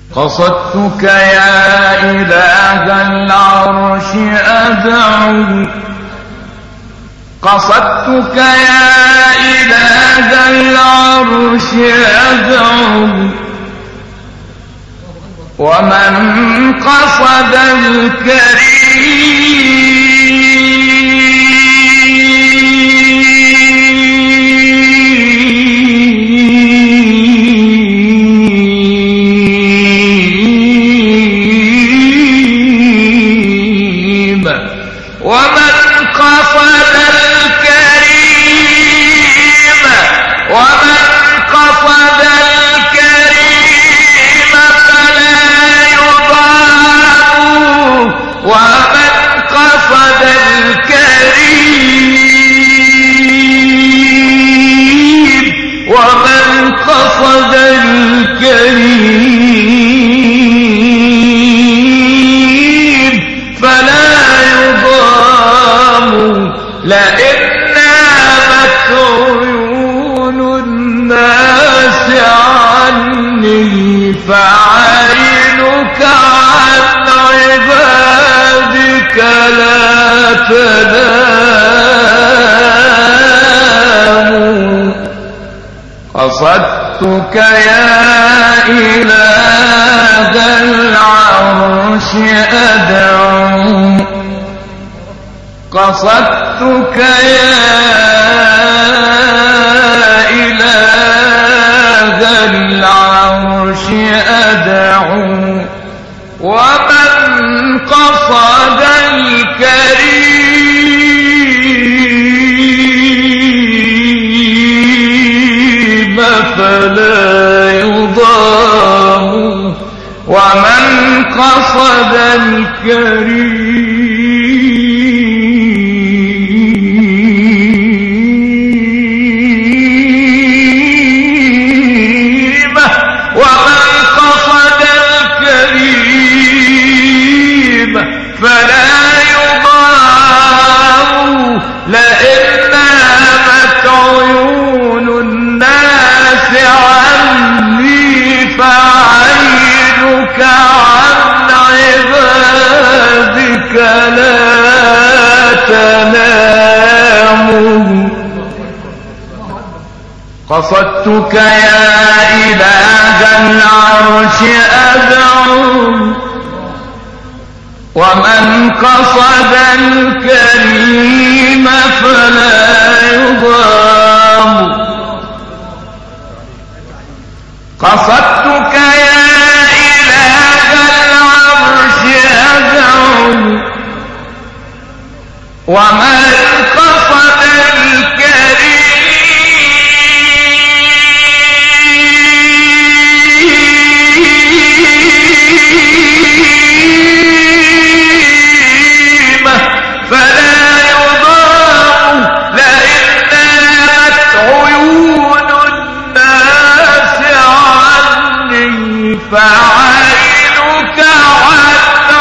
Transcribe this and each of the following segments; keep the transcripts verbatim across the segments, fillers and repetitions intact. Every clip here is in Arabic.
قصدتك يا إله العرش أدعو، قصدتك يا إله العرش أدعو، ومن قصد الكريم قصد الكريم فلا يضام، لئن نامت عيون الناس عني فعينك عن عبادك لا تنام. قصدتك يا إله العرش أدعو، قصدتك يا إله العرش أدعو، ومن قصد الكريم فلا يضام، ومن قصد الكريم، ومن قصد الكريم فلا يضام، لئن نامت عيون الناس عني فعينك عن عبادك لا تنام. قصدتك يا إله العرش أدعو، ومن قصد الكريم فلا يضام. قصدتك يا إله العرش أدعو، ومن قصد الكريم فلا يضام، لئن نامت عيون الناس عني فعينك عن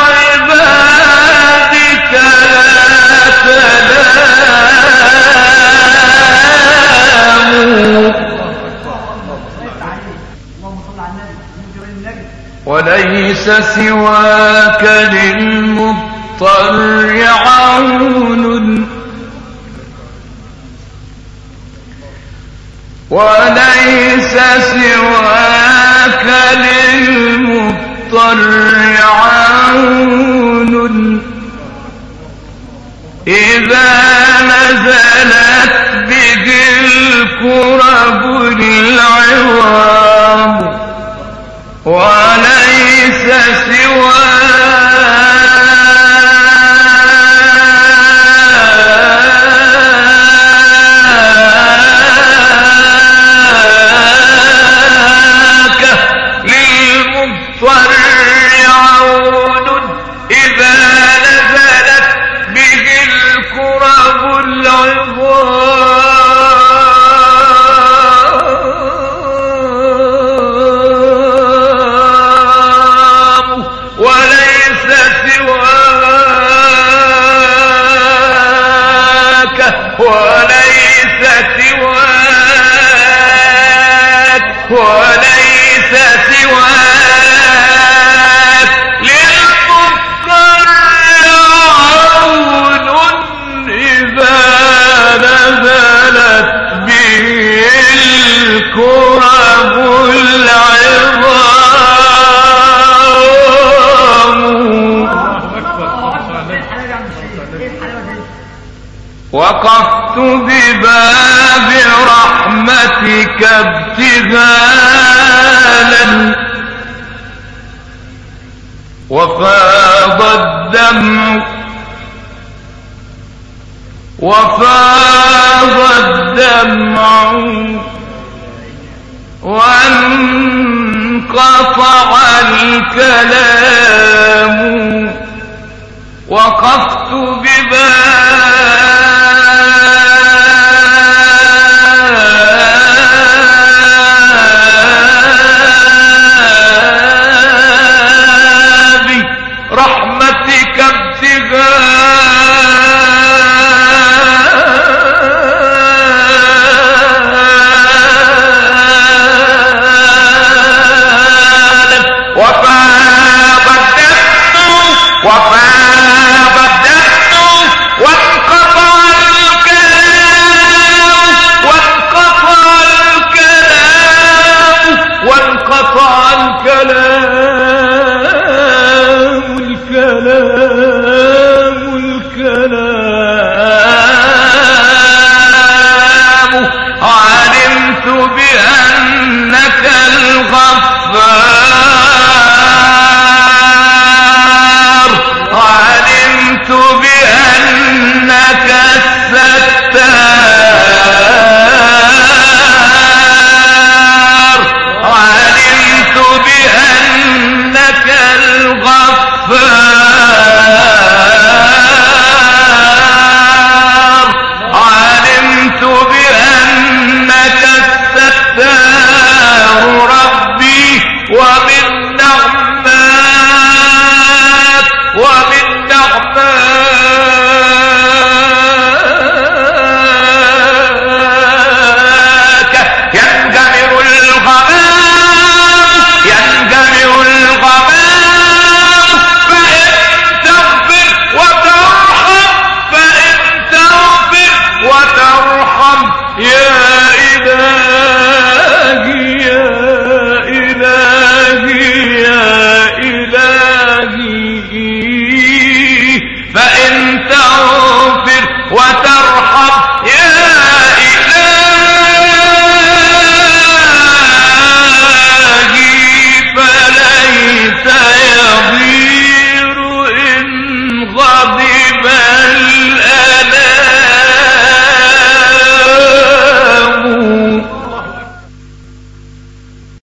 عبادك لا تنام. وليس سواك للمضطر عون، وليس سواك للمضطر عون، إذا نزلت به الكرب العظام. وليس سواك للمضطر عون، إذا نزلت به الكرب العظام. وليس سواك وليس سواك وقفت بباب رحمتك ابتهالا وفاض الدمع وفاض الدمع وانقطع الكلام وقفت بباب رحمتك ابتغالا وفاض الدمع وفاض الدمع وانقطع الكلام وانقطع الكلام وانقطع الكلام الكلام